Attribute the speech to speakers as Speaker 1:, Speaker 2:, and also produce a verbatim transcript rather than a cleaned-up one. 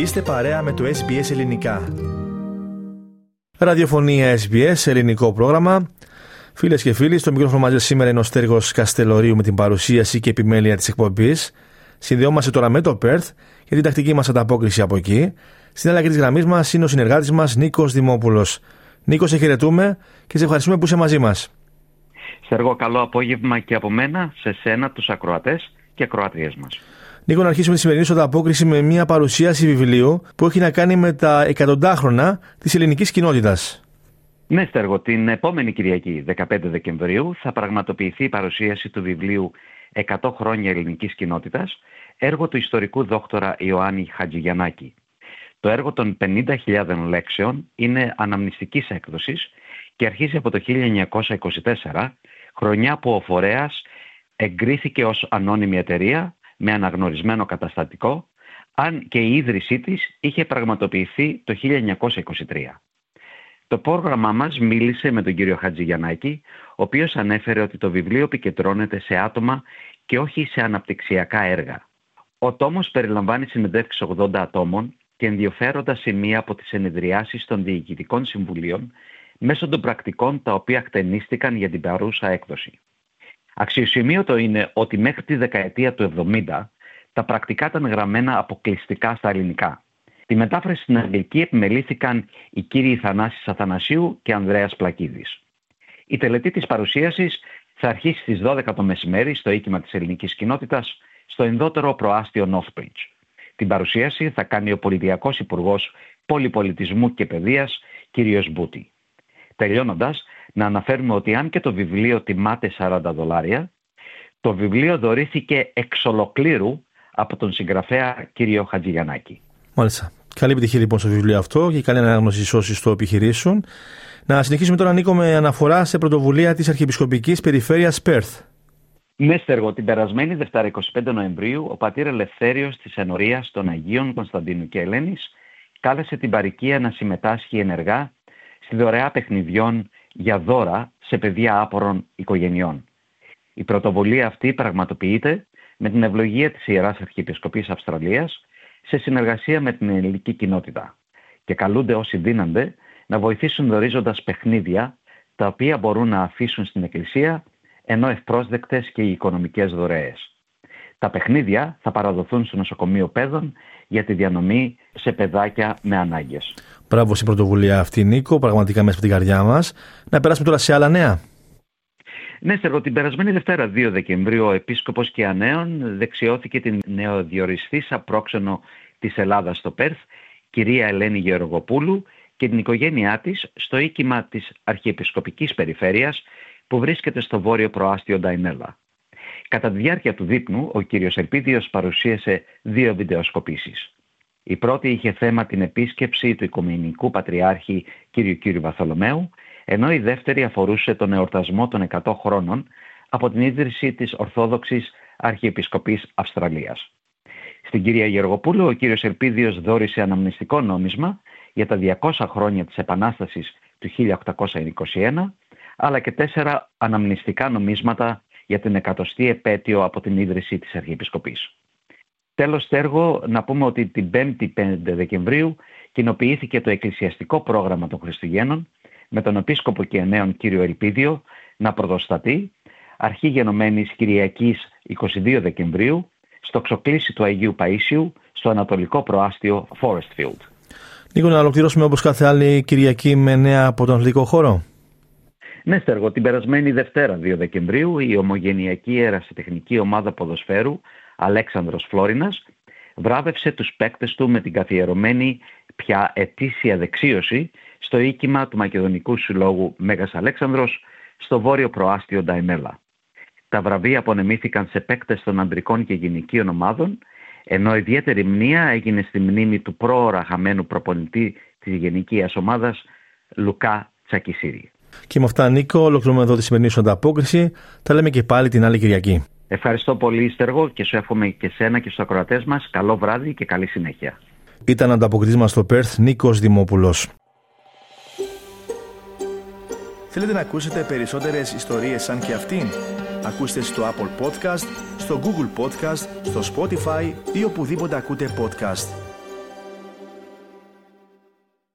Speaker 1: Είστε παρέα με το ες μπι ες Ελληνικά. Ραδιοφωνία ες μπι ες, ελληνικό πρόγραμμα. Φίλες και φίλοι, στο μικρόφωνο μαζί σήμερα είναι ο Στέργος Καστελορίου με την παρουσίαση και επιμέλεια της εκπομπής. Συνδεόμαστε τώρα με το Πέρθ για την τακτική μας ανταπόκριση από εκεί. Στην αλλαγή της γραμμής μας είναι ο συνεργάτης μας Νίκος Δημόπουλος. Νίκο, σε χαιρετούμε και σε ευχαριστούμε που είσαι μαζί μας.
Speaker 2: Στέργο, καλό απόγευμα και από μένα σε σένα, τους ακροατές και ακροατριές μας.
Speaker 1: Νίκο, να αρχίσουμε τη σημερινή σου ανταπόκριση με μια παρουσίαση βιβλίου που έχει να κάνει με τα εκατοντάχρονα της ελληνικής κοινότητας.
Speaker 2: Ναι, Στέργο, την επόμενη Κυριακή, δεκαπέντε Δεκεμβρίου, θα πραγματοποιηθεί η παρουσίαση του βιβλίου εκατό χρόνια ελληνικής κοινότητας, έργο του ιστορικού δόκτορα Ιωάννη Χατζηγιαννάκη. Το έργο των πενήντα χιλιάδες λέξεων είναι αναμνηστικής έκδοσης και αρχίζει από το χίλια εννιακόσια είκοσι τέσσερα, χρονιά που ο φορέας εγκρίθηκε ως ανώνυμη εταιρεία με αναγνωρισμένο καταστατικό, αν και η ίδρυσή της είχε πραγματοποιηθεί το χίλια εννιακόσια είκοσι τρία. Το πρόγραμμά μας μίλησε με τον κύριο Χατζηγιαννάκη, ο οποίος ανέφερε ότι το βιβλίο επικεντρώνεται σε άτομα και όχι σε αναπτυξιακά έργα. Ο τόμος περιλαμβάνει συνεντεύξεις ογδόντα ατόμων και ενδιαφέροντα σημεία από τις συνεδριάσεις των διοικητικών συμβουλίων μέσω των πρακτικών τα οποία χτενίστηκαν για την παρούσα έκδοση. Αξιοσημείωτο είναι ότι μέχρι τη δεκαετία του εβδομήντα τα πρακτικά ήταν γραμμένα αποκλειστικά στα ελληνικά. Τη μετάφραση στην αγγλική επιμελήθηκαν οι κύριοι Θανάσης Αθανασίου και Ανδρέας Πλακίδης. Η τελετή της παρουσίασης θα αρχίσει στις δώδεκα το μεσημέρι στο οίκημα της ελληνικής κοινότητας στο ενδότερο προάστιο Northbridge. Την παρουσίαση θα κάνει ο Πολιτιακός Υπουργός Πολυπολιτισμού και Παιδείας, κ. Μπούτη. Τελειώνοντας, να αναφέρουμε ότι αν και το βιβλίο τιμάται σαράντα δολάρια, το βιβλίο δωρήθηκε εξ ολοκλήρου από τον συγγραφέα κ. Χατζηγιαννάκη.
Speaker 1: Μάλιστα. Καλή επιτυχία λοιπόν στο βιβλίο αυτό και καλή ανάγνωση όσοι το επιχειρήσουν. Να συνεχίσουμε τώρα, Νίκο, με αναφορά σε πρωτοβουλία της Αρχιεπισκοπικής Περιφέρειας Πέρθ.
Speaker 2: Ναι, Στέργο, την περασμένη Δευτέρα εικοστή πέμπτη Νοεμβρίου, ο πατήρ Ελευθέριος της Ενορίας των Αγίων Κωνσταντίνου και Ελένης κάλεσε την παροικία να συμμετάσχει ενεργά στη δωρεά παιχνιδιών για δώρα σε παιδιά άπορων οικογενειών. Η πρωτοβουλία αυτή πραγματοποιείται με την ευλογία της Ιεράς Αρχιεπισκοπής Αυστραλίας σε συνεργασία με την ελληνική κοινότητα και καλούνται όσοι δίνανται να βοηθήσουν δωρίζοντας παιχνίδια τα οποία μπορούν να αφήσουν στην Εκκλησία, ενώ ευπρόσδεκτες και οι οικονομικές δωρεές. Τα παιχνίδια θα παραδοθούν στο νοσοκομείο παιδών για τη διανομή σε παιδάκια με ανάγκες.
Speaker 1: Μπράβο στην πρωτοβουλία αυτή, Νίκο, πραγματικά μέσα από την καρδιά μας. Να περάσουμε τώρα σε άλλα νέα.
Speaker 2: Ναι, Στέργο, την περασμένη Δευτέρα δύο Δεκεμβρίου ο Επίσκοπος Κεαναίων δεξιώθηκε την νεοδιοριστήσα πρόξενο της Ελλάδας στο Πέρθ, κυρία Ελένη Γεωργοπούλου, και την οικογένειά της στο οίκημα της Αρχιεπισκοπικής Περιφέρειας που βρίσκεται στο βόρειο προάστιο Νταϊνέλα. Κατά τη διάρκεια του δείπνου, ο κύριος Ελπίδιος παρουσίασε δύο βιντεοσκοπήσεις. Η πρώτη είχε θέμα την επίσκεψη του Οικουμενικού Πατριάρχη κ. κ. Βαρθολομαίου, ενώ η δεύτερη αφορούσε τον εορτασμό των εκατό χρόνων από την ίδρυση της Ορθόδοξης Αρχιεπισκοπής Αυστραλίας. Στην κυρία Γεωργοπούλου, ο κύριος Ελπίδιος δώρισε αναμνηστικό νόμισμα για τα διακόσια χρόνια της Επανάστασης του χίλια οκτακόσια είκοσι ένα, αλλά και τέσσερα αναμνηστικά νομίσματα για την εκατοστή επέτειο από την ίδρυση της Αρχιεπισκοπής. Τέλος, Στέργο, να πούμε ότι την πέμπτη πέντε Δεκεμβρίου κοινοποιήθηκε το εκκλησιαστικό πρόγραμμα των Χριστουγέννων με τον Επίσκοπο Κεαναίων κ. Ελπίδιο να πρωτοστατεί, αρχή γενομένης Κυριακής εικοστή δεύτερη Δεκεμβρίου, στο ξοκλήσι του Αγίου Παΐσιου, στο ανατολικό προάστιο Forestfield.
Speaker 1: Νίκο, να ολοκληρώσουμε όπως κάθε άλλη Κυριακή με νέα από τον αθλητικό χώρο.
Speaker 2: Ναι, Στέργο, την περασμένη Δευτέρα δύο Δεκεμβρίου η ομογενειακή ερασιτεχνική ομάδα ποδοσφαίρου Αλέξανδρος Φλόρινας βράβευσε τους παίκτες του με την καθιερωμένη πια ετήσια δεξίωση στο οίκημα του Μακεδονικού Συλλόγου Μέγας Αλέξανδρος στο βόρειο προάστιο Νταϊνέλα. Τα βραβεία απονεμήθηκαν σε παίκτες των ανδρικών και γυναικείων ομάδων, ενώ ιδιαίτερη μνήα έγινε στη μνήμη του πρόωρα χαμένου προπονητή της γενικείας ομάδας Λουκά Τσακισίρη.
Speaker 1: Και με αυτά, Νίκο, ολοκληρώνουμε εδώ τη σημερινή σου ανταπόκριση. Τα λέμε και πάλι την άλλη Κυριακή.
Speaker 2: Ευχαριστώ πολύ, Στέργο, και σου εύχομαι και σένα και στους ακροατές μας καλό βράδυ και καλή συνέχεια.
Speaker 1: Ήταν ανταποκριτής μας στο Πέρθ, Νίκος Δημόπουλος. Θέλετε να ακούσετε περισσότερες ιστορίες σαν και αυτήν? Ακούστε στο Apple Podcast, στο Google Podcast, στο Spotify ή οπουδήποτε ακούτε podcast.